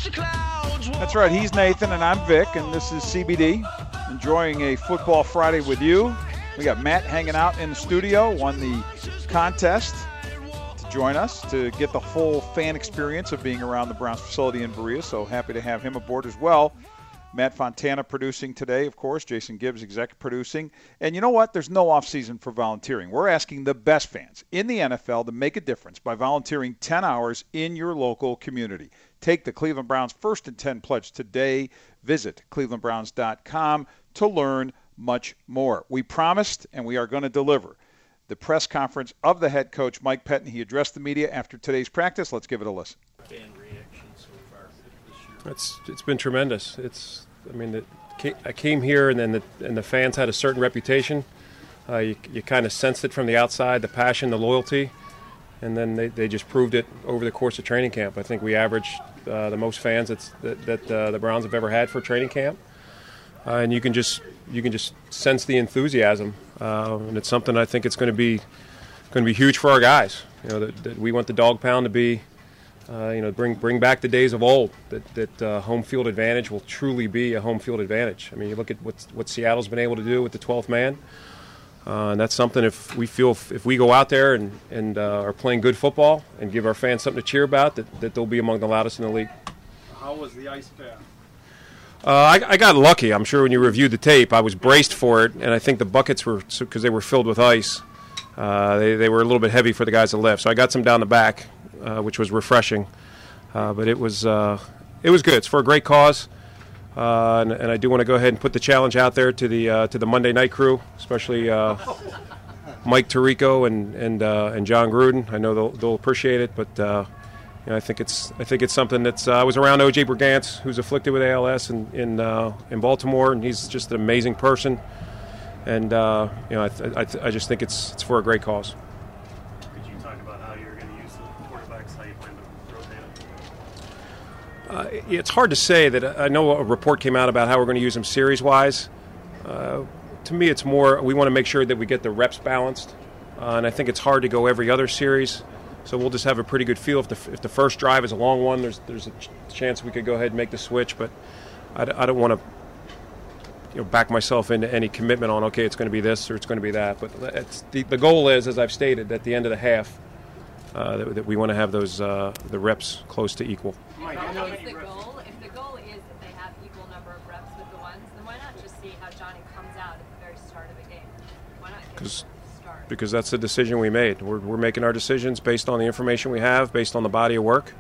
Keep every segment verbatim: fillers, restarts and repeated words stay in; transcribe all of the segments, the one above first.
That's right. He's Nathan, and I'm Vic, and this is C B D. Enjoying a Football Friday with you. We got Matt hanging out in the studio, won the contest to join us to get the full fan experience of being around the Browns facility in Berea, so happy to have him aboard as well. Matt Fontana producing today, of course. Jason Gibbs exec producing. And you know what? There's no off-season for volunteering. We're asking the best fans in the N F L to make a difference by volunteering ten hours in your local community. Take the Cleveland Browns First and ten pledge today. Visit cleveland browns dot com to learn much more. We promised, and we are going to deliver, the press conference of the head coach, Mike Pettine. He addressed the media after today's practice. Let's give it a listen. Fan reaction so far this year? It's it's been tremendous. It's I mean it, I came here and then the and the fans had a certain reputation. Uh, you you kind of sensed it from the outside, the passion, the loyalty, and then they, they just proved it over the course of training camp. I think we averaged uh, the most fans that's, that that uh, the Browns have ever had for training camp, uh, and you can just you can just sense the enthusiasm, uh, and it's something I think it's going to be going to be huge for our guys. You know that, that we want the dog pound to be. Uh, you know, bring bring back the days of old, that, that uh, home field advantage will truly be a home field advantage. I mean, you look at what, what Seattle's been able to do with the twelfth man, uh, and that's something if we feel, if, if we go out there and, and uh, are playing good football and give our fans something to cheer about, that, that they'll be among the loudest in the league. How was the ice bath? Uh, I, I got lucky. I'm sure when you reviewed the tape, I was braced for it, and I think the buckets were, because they were filled with ice, uh, they, they were a little bit heavy for the guys to lift. So I got some down the back. Uh, which was refreshing, uh, but it was uh, it was good. It's for a great cause, uh, and, and I do want to go ahead and put the challenge out there to the uh, to the Monday night crew, especially uh, Mike Tirico and and uh, and John Gruden. I know they'll they'll appreciate it, but uh, you know, I think it's I think it's something that's. Uh, I was around O J Brigance, who's afflicted with A L S in in, uh, in Baltimore, and he's just an amazing person, and uh, you know I, th- I, th- I just think it's it's for a great cause. Uh, it's hard to say that. I know a report came out about how we're going to use them series-wise. Uh, to me, it's more we want to make sure that we get the reps balanced, uh, and I think it's hard to go every other series. So we'll just have a pretty good feel. If the if the first drive is a long one, there's there's a ch- chance we could go ahead and make the switch. But I, d- I don't want to you know back myself into any commitment on okay, it's going to be this or it's going to be that. But it's the the goal is, as I've stated, at the end of the half. Uh, that, that we want to have those uh, the reps close to equal. Mike, I know the goal. If the goal is that they have equal number of reps with the ones, then why not just see how Johnny comes out at the very start of the game? Why not give him a start? Because that's the decision we made. We're we're making our decisions based on the information we have, based on the body of work,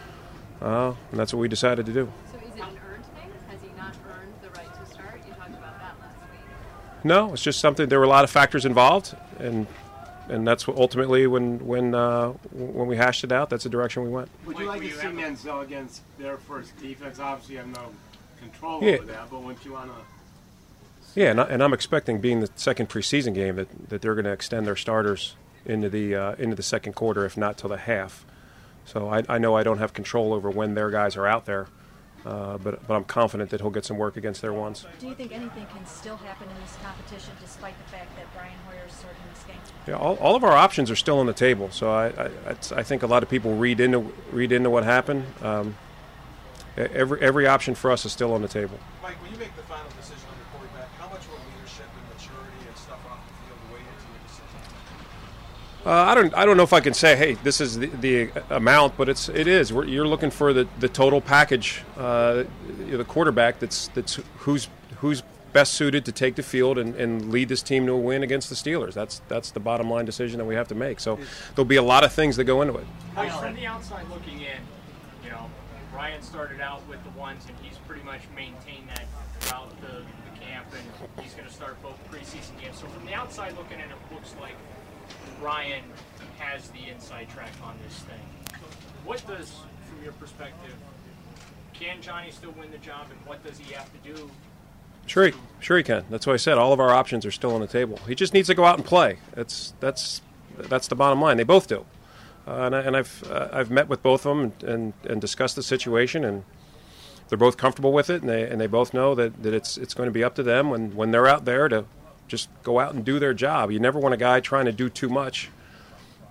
uh, and that's what we decided to do. So is it an earned thing? Has he not earned the right to start? You talked about that last week. No, it's just something. There were a lot of factors involved, and. And that's what ultimately, when when uh, when we hashed it out, that's the direction we went. Would you like to see Manziel against their first defense? Obviously, you have no control yeah. over that, but wouldn't you want to? Yeah, and, I, and I'm expecting, being the second preseason game, that, that they're going to extend their starters into the uh, into the second quarter, if not till the half. So I, I know I don't have control over when their guys are out there, uh, but but I'm confident that he'll get some work against their ones. Do you think anything can still happen in this competition, despite the fact that Brian Hoyer is starting this game? Yeah, all, all of our options are still on the table. So I, I, I think a lot of people read into read into what happened. Um, every every option for us is still on the table. Mike, when you make the final decision on your quarterback, how much will leadership and maturity and stuff off the field weigh into your decision? Uh, I don't I don't know if I can say, hey, this is the, the amount, but it's it is. We're, you're looking for the, the total package, uh, the quarterback that's that's who's who's. best suited to take the field and, and lead this team to a win against the Steelers. That's that's the bottom line decision that we have to make. So there'll be a lot of things that go into it. From the outside looking in, you know, Ryan started out with the ones, and he's pretty much maintained that throughout the, the camp, and he's going to start both preseason games. So from the outside looking in, it looks like Ryan has the inside track on this thing. What does, from your perspective, can Johnny still win the job, and what does he have to do? Sure, he, sure he can. That's why I said all of our options are still on the table. He just needs to go out and play. That's that's that's the bottom line. They both do, uh, and, I, and I've uh, I've met with both of them and, and, and discussed the situation, and they're both comfortable with it, and they and they both know that, that it's it's going to be up to them when, when they're out there to just go out and do their job. You never want a guy trying to do too much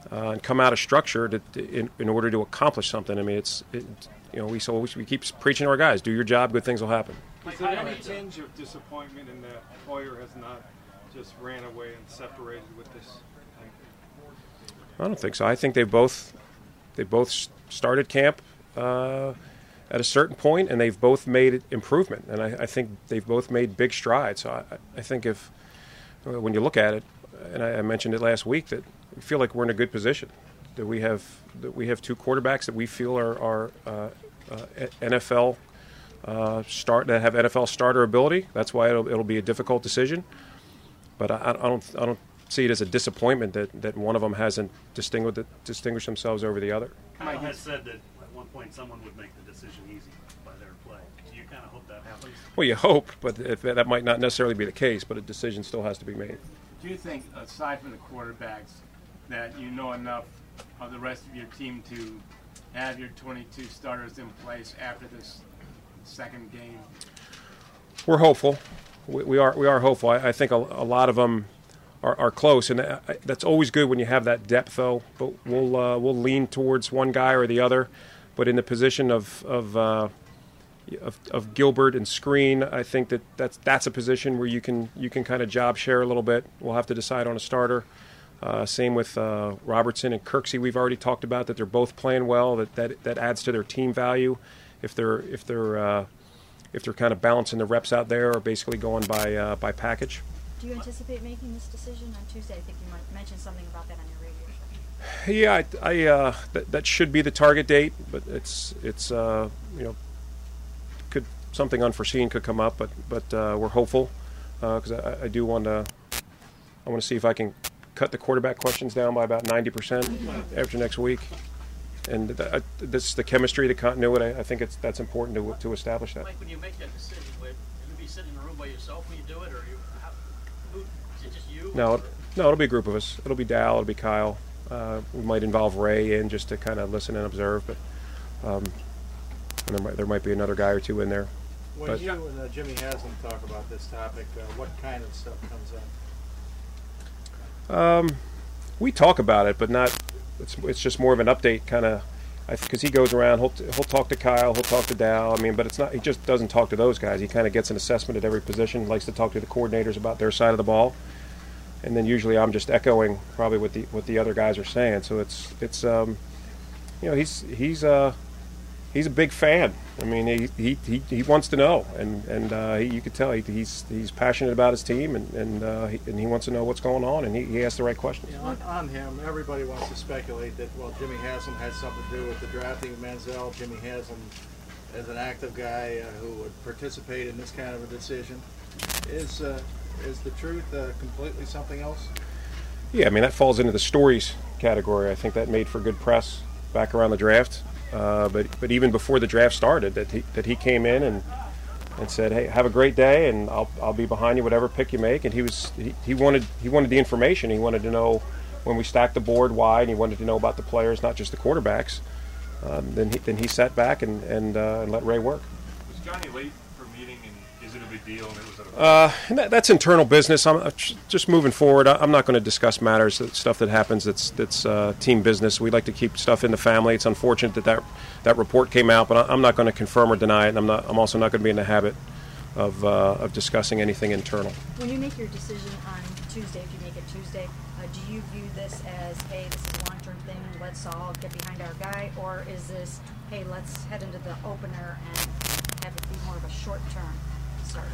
uh, and come out of structure to, to, in, in order to accomplish something. I mean, it's it, you know we so we keep preaching to our guys, do your job, good things will happen. Is there any tinge of disappointment in that Hoyer has not just ran away and separated with this thing? I don't think so. I think they both they both started camp uh, at a certain point, and they've both made improvement, and I, I think they've both made big strides. So I, I think if when you look at it, and I, I mentioned it last week, that we feel like we're in a good position. That we have that we have two quarterbacks that we feel are, are uh, uh, N F L uh, start that have N F L starter ability. That's why it'll, it'll be a difficult decision. But I, I don't I don't see it as a disappointment that, that one of them hasn't distinguished distinguished themselves over the other. Kyle has said that at one point someone would make the decision easy by their play. Do you kind of hope that happens? Well, you hope, but if, that might not necessarily be the case. But a decision still has to be made. Do you think, aside from the quarterbacks, that you know enough of the rest of your team to have your twenty-two starters in place after this second game? We're hopeful. We, we are we are hopeful. I, I think a, a lot of them are, are close, and I, that's always good when you have that depth, though. But we'll uh, we'll lean towards one guy or the other. But in the position of of, uh, of of Gilbert and Screen, I think that that's that's a position where you can you can kind of job share a little bit. We'll have to decide on a starter. Uh, same with uh, Robertson and Kirksey. We've already talked about that they're both playing well. That that, that adds to their team value. If they're if they're uh, if they're kind of balancing the reps out there, or basically going by uh, by package. Do you anticipate making this decision on Tuesday? I think you might mention something about that on your radio show. Yeah, I, I uh, that that should be the target date, but it's it's uh, you know could something unforeseen could come up, but but uh, we're hopeful because uh, I, I do want to I want to see if I can cut the quarterback questions down by about ninety percent after next week. And th- uh, this is the chemistry, the continuity. I think it's that's important to to establish that. Mike, when you make that decision, will you be sitting in a room by yourself when you do it, or you, how, who, is it just you? No, it, no, it'll be a group of us. It'll be Dal, it'll be Kyle. Uh, we might involve Ray in just to kind of listen and observe, but um, and there might there might be another guy or two in there. When but, you and uh, Jimmy Haslam talk about this topic, uh, what kind of stuff comes up? Um, we talk about it, but not. It's it's just more of an update, kind of, because he goes around. He'll he'll talk to Kyle. He'll talk to Dow. I mean, but it's not. He just doesn't talk to those guys. He kind of gets an assessment at every position. Likes to talk to the coordinators about their side of the ball, and then usually I'm just echoing probably what the what the other guys are saying. So it's it's um, you know, he's he's uh he's a big fan. I mean, he he he, he wants to know, and and uh, he, you could tell he, he's he's passionate about his team, and and uh, he, and he wants to know what's going on, and he, he asks the right questions. You know, on, on him, everybody wants to speculate that well, Jimmy Haslam had something to do with the drafting of Manziel. Jimmy Haslam, as an active guy uh, who would participate in this kind of a decision, is uh, is the truth uh, completely something else? Yeah, I mean that falls into the stories category. I think that made for good press back around the draft. Uh, but but even before the draft started, that he that he came in and and said, "Hey, have a great day, and I'll I'll be behind you, whatever pick you make." And he was he, he wanted he wanted the information. He wanted to know when we stacked the board why, and he wanted to know about the players, not just the quarterbacks. Um, then he then he sat back and and, uh, and let Ray work. Was Johnny late for meeting, and is it a big deal? And it was a Uh, and that, that's internal business. I'm uh, just moving forward. I'm not going to discuss matters, that stuff that happens. That's that's uh, team business. We like to keep stuff in the family. It's unfortunate that that, that report came out, but I'm not going to confirm or deny it. And I'm not. I'm also not going to be in the habit of uh, of discussing anything internal. When you make your decision on Tuesday, if you make it Tuesday, uh, do you view this as, hey, this is a long-term thing, let's all get behind our guy, or is this, hey, let's head into the opener and have it be more of a short-term starter?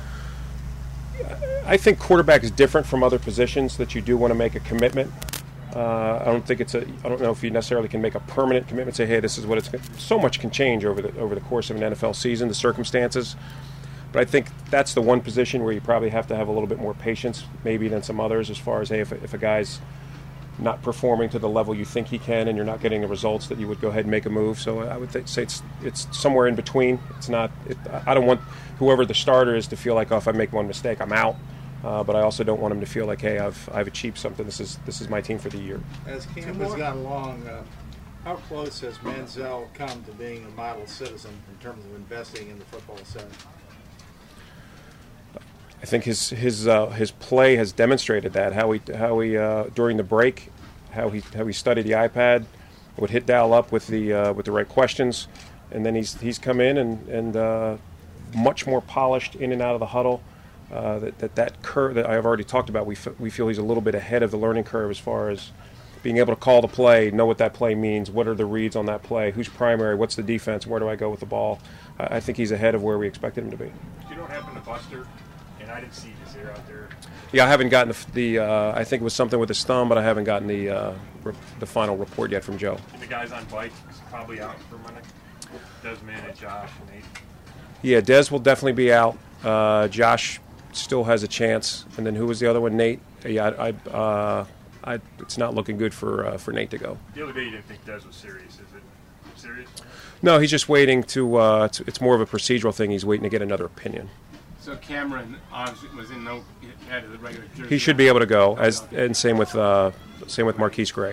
I think quarterback is different from other positions, that you do want to make a commitment. Uh, I don't think it's a. I don't know if you necessarily can make a permanent commitment. Say, hey, this is what it's. So much can change over the over the course of an N F L season, the circumstances. But I think that's the one position where you probably have to have a little bit more patience, maybe, than some others. As far as, hey, if if a guy's not performing to the level you think he can, and you're not getting the results, that you would go ahead and make a move. So I would th- say it's it's somewhere in between. It's not. It, I don't want whoever the starter is to feel like, oh, if I make one mistake, I'm out. Uh, but I also don't want him to feel like, hey, I've I've achieved something. This is this is my team for the year. As camp has gone along, uh, how close has Manziel come to being a model citizen in terms of investing in the football setting? I think his his uh, his play has demonstrated that. How he how he uh, during the break how he how he studied the iPad, would hit Dal up with the uh, with the right questions, and then he's he's come in and and uh, much more polished in and out of the huddle. Uh, that, that that curve that I've already talked about, we f- we feel he's a little bit ahead of the learning curve as far as being able to call the play, know what that play means, what are the reads on that play, who's primary, what's the defense, where do I go with the ball. I, I think he's ahead of where we expected him to be. You don't happen to Buster, and I didn't see Desir out there. Yeah, I haven't gotten the, the uh, I think it was something with his thumb, but I haven't gotten the uh, re- the final report yet from Joe. And the guys on bike is probably out for Monday. Desmond and Josh and Nate. Yeah, Des will definitely be out. Uh, Josh still has a chance, and then who was the other one? Nate. Yeah, I, I, uh, I it's not looking good for uh, for Nate to go. The other day you didn't think Des was serious. Is it serious? No, he's just waiting to. Uh, it's, it's more of a procedural thing. He's waiting to get another opinion. So Cameron obviously was in no had the regular jersey. He should be able to go, as and same with uh, same with Marquise Gray.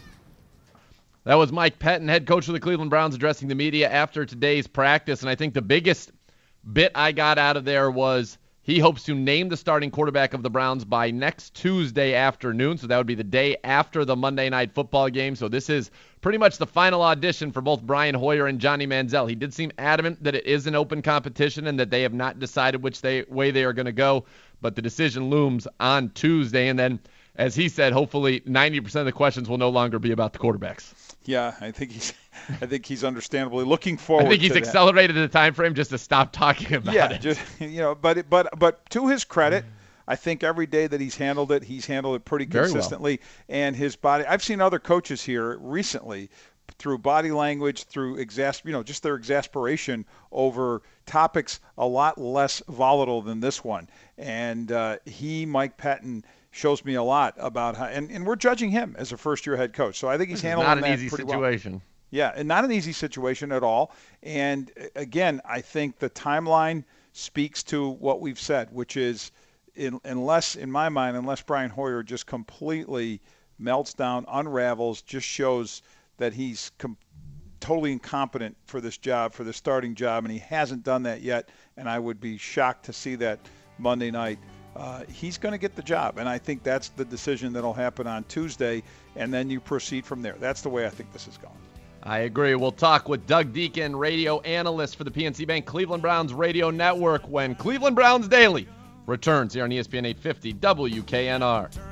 That was Mike Pettine, head coach of the Cleveland Browns, addressing the media after today's practice. And I think the biggest bit I got out of there was he hopes to name the starting quarterback of the Browns by next Tuesday afternoon. So that would be the day after the Monday Night Football game. So this is pretty much the final audition for both Brian Hoyer and Johnny Manziel. He did seem adamant that it is an open competition and that they have not decided which they, way they are going to go. But the decision looms on Tuesday. And then, as he said, hopefully ninety percent of the questions will no longer be about the quarterbacks. Yeah, I think he's I think he's understandably looking forward to I think he's to accelerated the time frame just to stop talking about yeah, it. Just, you know, but but but to his credit, I think every day that he's handled it, he's handled it pretty Very consistently. Well. And his body, I've seen other coaches here recently through body language, through exas- you know, just their exasperation over topics a lot less volatile than this one. And uh, he, Mike Pettine, shows me a lot about how, and, and we're judging him as a first-year head coach. So I think he's handling that not an easy pretty situation. Well. Yeah, and not an easy situation at all. And again, I think the timeline speaks to what we've said, which is in, unless, in my mind, unless Brian Hoyer just completely melts down, unravels, just shows that he's com- totally incompetent for this job, for the starting job, and he hasn't done that yet, and I would be shocked to see that Monday night. Uh, he's going to get the job, and I think that's the decision that will happen on Tuesday, and then you proceed from there. That's the way I think this is going. I agree. We'll talk with Doug Deacon, radio analyst for the P N C Bank Cleveland Browns Radio Network, when Cleveland Browns Daily returns here on E S P N eight fifty W K N R.